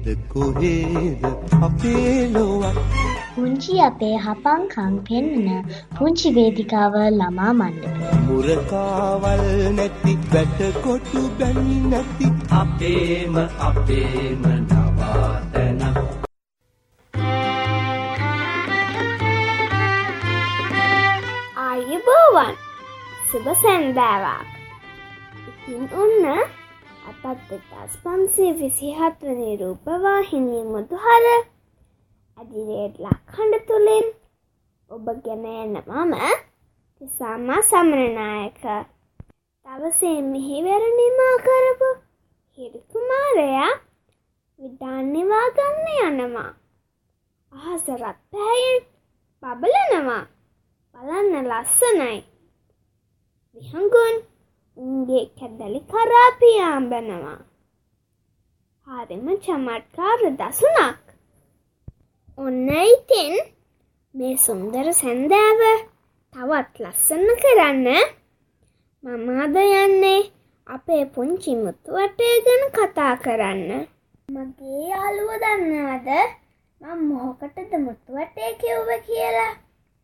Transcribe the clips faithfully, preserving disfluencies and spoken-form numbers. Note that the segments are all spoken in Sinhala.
කොහෙද කොහෙද අපේ ලොවක් පුංචි අපේ හපංකම් පෙන්නන පුංචි වේදිකාව ළමා මණ්ඩපය. මුරකාවල් නැති වැටකොටු බැනි නැති අපේම අපේම නවාතන. ආයුබෝවන් සුබ සැන්දාවක්. ඉතින් ඔන්න අපත් දෙදස් පන්සිය විසිහත් වනි රූපවාහිනී මුදුහර අදිරේට් ලක්හඬ තුළින් ඔබ ගෙන එන මම තිසාමා සමරනායක. දවසේ මෙහිවර නිමා කරපු හිරු කුමාරයා විඩාන්නවා ගන්න යනවා. අහස රත් පැහැයෙන් බබලනවා. බලන්න ලස්සනයි. විහඟුන් උන්ගේ කැදලි කරා පියාඹනවා. හරිම චමත්කාර දසුනක්. ඔන්න ඉතින් මේ සුන්දර සැන්දෑව තවත් ලස්සන කරන්න මම අද යන්නේ අපේ පුංචි මුතුවටේ ගැන කතා කරන්න. මගේ යාළුවා දන්නවද මම මොකටද මුතුවටේ කිව්වේ කියලා?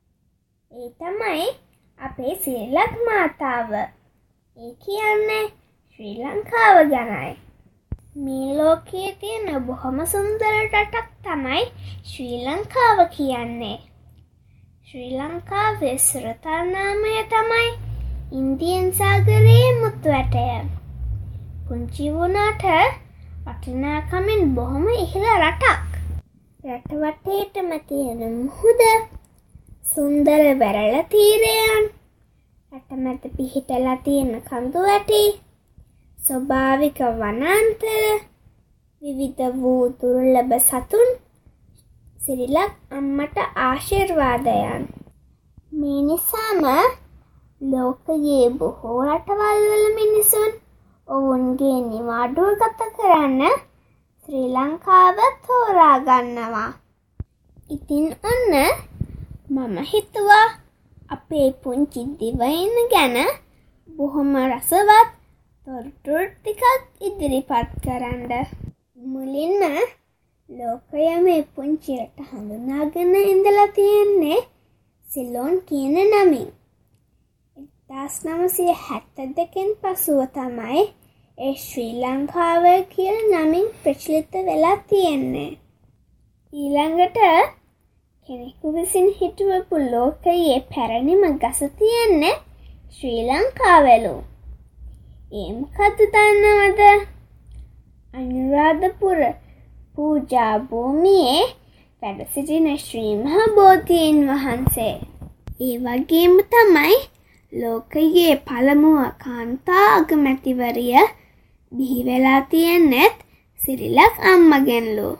ඒ තමයි අපේ සිරිලක් මාතාව. ඒ කියන්නේ ශ්‍රී ලංකාව ගැනයි. මේ ලෝකයේ තියෙන බොහොම සුන්දර රටක් තමයි ශ්‍රී ලංකාව කියන්නේ. ශ්‍රී ලංකාවේ සුරතල් නාමය තමයි ඉන්දියන් සාගරයේ මුතුවැටය. පුංචි වුණාට වටිනාකමින් බොහොම ඉහළ රටක්. රට වටේටම තියෙන මුහුද, සුන්දර වෙරළ තීරයන්, රටමැද පිහිටලා තියෙන කඳු වැටි, ස්වභාවික වනාන්තර, විවිධ වූ දුර්ලභ සතුන් සිරිලක් අම්මට ආශිර්වාදයන්. මේ නිසාම ලෝකයේ බොහෝ රටවල් වල මිනිසුන් ඔවුන්ගේ නිවාඩුව ගත කරන්න ශ්‍රී ලංකාව තෝරා ගන්නවා. ඉතින් ඔන්න මම හිතුවා අපේ පුංචි දිවයින ගැන බොහොම රසවත් තොරතුරු ටිකක් ඉදිරිපත් කරන්න. මුලින්ම ලෝකය මේ පුංචි රට හඳුනාගෙන ඉඳලා තියෙන්නේ සිලෝන් කියන නමින්. එක්දාස් නවසිය හැත්තෑ දෙකෙන් පසුව තමයි ඒ ශ්‍රී ලංකාව කියන නමින් ප්‍රචලිත වෙලා තියෙන්නේ. ඊළඟට කෙනෙකු විසින් හිටුවපු ලෝකයේ පැරණිම ගස තියෙන්නේ ශ්‍රී ලංකාවලු. ඒ මොකද්ද දන්නවද? අනුරාධපුර පූජා භූමියේ වැඩ සිටින ශ්‍රී මහා බෝධීන් වහන්සේ. ඒ වගේම තමයි ලෝකයේ පළමුව කාන්තා අගමැතිවරිය බිහි වෙලා තියෙන්නේත් සිරිලක් අම්මගෙන්ලු.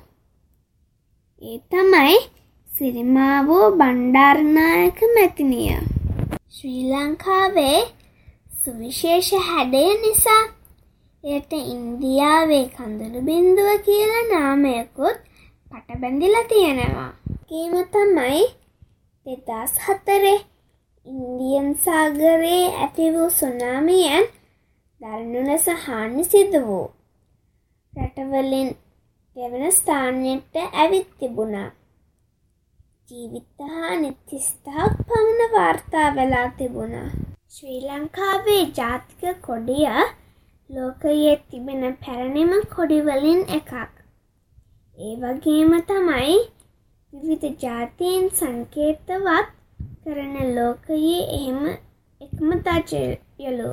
ඒ තමයි සිරිමාවෝ බණ්ඩාරනායක මැතිනිය. ශ්‍රී ලංකාවේ සුවිශේෂ හැඩය නිසා එයට ඉන්දියාවේ කඳුළු බින්දුව කියලා නාමයකුත් පටබැඳිලා තියෙනවා. ඒකම තමයි දෙදස් හතරේ ඉන්දියන් සාගරයේ ඇති වූ සුනාමියෙන් දරුණු ලෙස හානි සිදු වූ. රටවලින් දෙවන ස්ථානයට ඇවිත් තිබුණා. ජීවිත හානි තිස් දහසක් පමණ වාර්තා වෙලා තිබුණා. ශ්‍රී ලංකාවේ ජාතික කොඩිය ලෝකයේ තිබෙන පැරණිම කොඩිවලින් එකක්. ඒ වගේම තමයි විවිධ ජාතීන් සංකේතවත් කරන ලෝකයේ එහෙම එකම ධජයලු.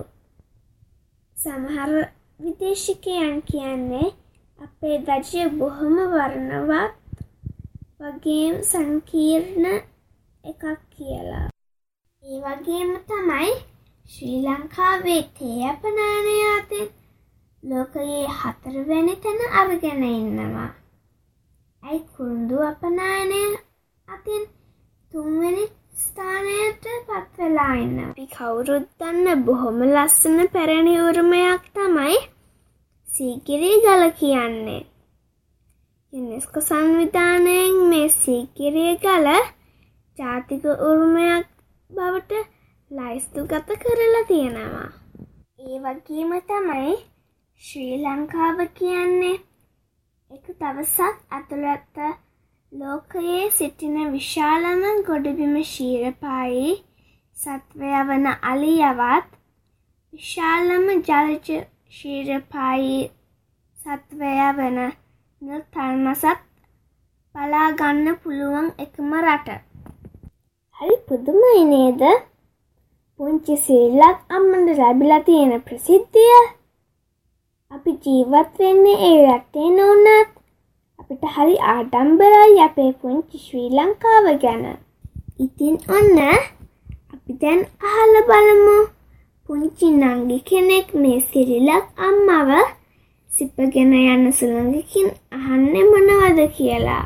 සමහර විදේශිකයන් කියන්නේ අපේ ධජය බොහොම වර්ණවත් වගේම සංකීර්ණ එකක් කියලා. ඒ වගේම තමයි ශ්‍රී ලංකාවේ තේ අපනයන යාතෙන් ලෝකයේ හතරවෙනි තැන අරගෙන ඉන්නවා. ඇයි කුරුඳු අපනයනය අතින් තුන්වෙනි ස්ථානයට පත් වෙලා ඉන්නවා. අපි කවුරුත් දන්න බොහොම ලස්සන පැරණි උරුමයක් තමයි සීගිරි ගල කියන්නේ. යුනෙස්කෝ සංවිධානයෙන් මේ සීගිරිය ගල ජාතික උරුමයක් බවට ලයිස්තුගත කරලා තියෙනවා. ඒ වගේම තමයි ශ්‍රී ලංකාව කියන්නේ එක දවසක් ඇතුළත ලෝකයේ සිටින විශාලම ගොඩබිම ක්ෂීරපායි සත්වයා වන අලියවත් විශාලම ජලජ ක්ෂීරපායි සත්වයා වන නිල් තල්මසත් බලා ගන්න පුළුවන් එකම රට. හරි පුදුමයි නේද? පුංචි සිරිලක් අම්මන්ට ලැබිලා තියෙන ප්‍රසිද්ධිය. අපි ජීවත් වෙන්නේ ඒ රටේ නෝනත් අපිට හරි ආඩම්බරයි අපේ පුංචි ශ්‍රී ලංකාව ගැන. ඉතින් ඔන්න අපි දැන් අහලා බලමු පුංචි නංගි කෙනෙක් මේ සිරිලක් අම්මව සිපගෙන යන සුළඟකින් අහන්නේ මොනවද කියලා.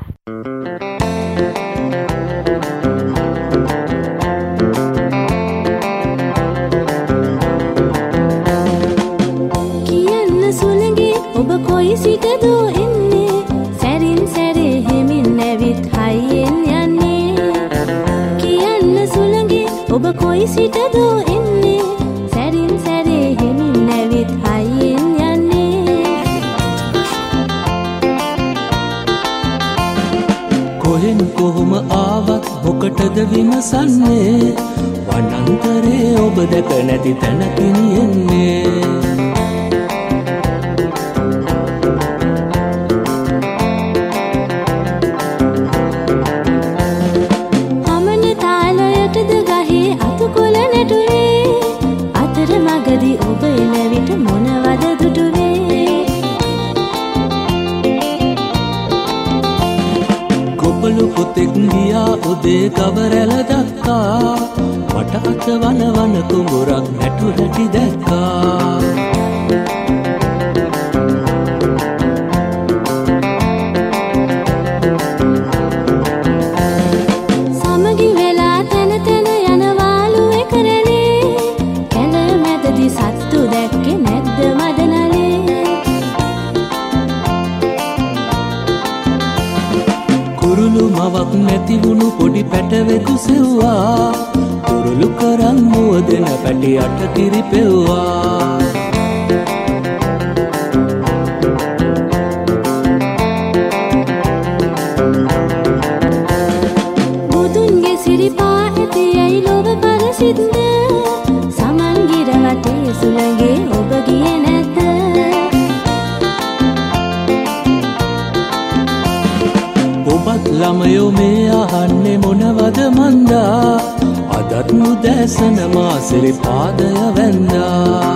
කියන්න සුළඟේ ඔබ කොයි සිටද එන්නේ සැරින් සැරේ හිමින් නැවිත් හයියෙන් යන්නේ. කියන්න සුළඟේ ඔබ කොයි සිටද එන්නේ සැරින් සැරේ හිමින් නැවිත් හයියෙන් කොහෙන් කොහොම ආවත් මොකටද විමසන්නේ වනන්තරේ ඔබ දැක නැති තැනකින් එන්නේ. අමන තාලයටද ගහේ අතුකොළ නැටුනේ අතර මගදී ඔබ එන විට මොනවද දුටුනේ. කොපළු පොතෙක් ගියා උදේ කවරැල දක්කා මට අත වන වන කුඹුරක් නැටු හැටි දැක්කා. සමගි වෙලා තැන තැන යනවාලු එකරනේ කැඳ මැදදී සත්තු දැක්කේ නැද්ද මදනලේ. කුරුළු මවක් නැති වුණු පොඩි පැටවෙකු සෙව්වා කුරුළු කරන් මුවදෙන පැටි අට කිරිපෙව්වා. බුදුන්ගේ සිරිපා ඇති ඇයි ලොව පරසිද්ද සමන් ගිර වටේ සුළඟේ ඔබ ගියේ නැද්ද. ඔබත් ළමයෝ මේ අහන්නේ මොනවද මන්දා අදත් මුදෑසන මා සිරිපාදය වැන්දා.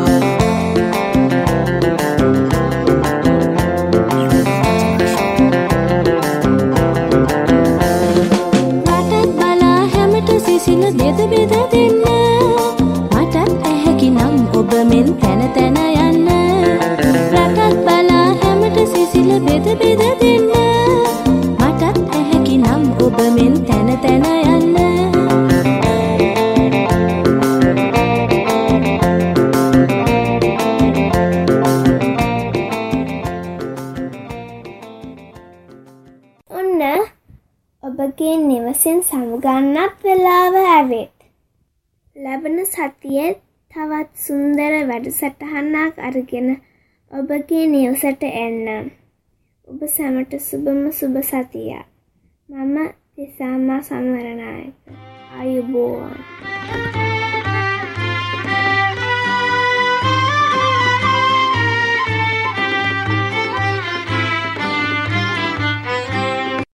රටත් බලා හැමට සිසිල බෙද බෙද දෙන්න මටත් ඇහැකි නම් ඔබ මෙන් තැන තැන යන්න. රටත් බලා හැමට සිසිල බෙද බෙද දෙන්න මටත් ඇහැකි නම් ඔබ මෙන් තැන තැන යන්න. ඔන්න ඔබගේ නිවසින් සමුගන්නත් වෙලාව ඇවිත්. ලැබෙන සතියේ තවත් සුන්දර වැඩසටහනක් අරගෙන ඔබගේ නිවසට එන්න. ඔබ සැමට සුබම සුබ සතියක්. මම තිසාමා සංවරනායක. ආයුබෝවන්.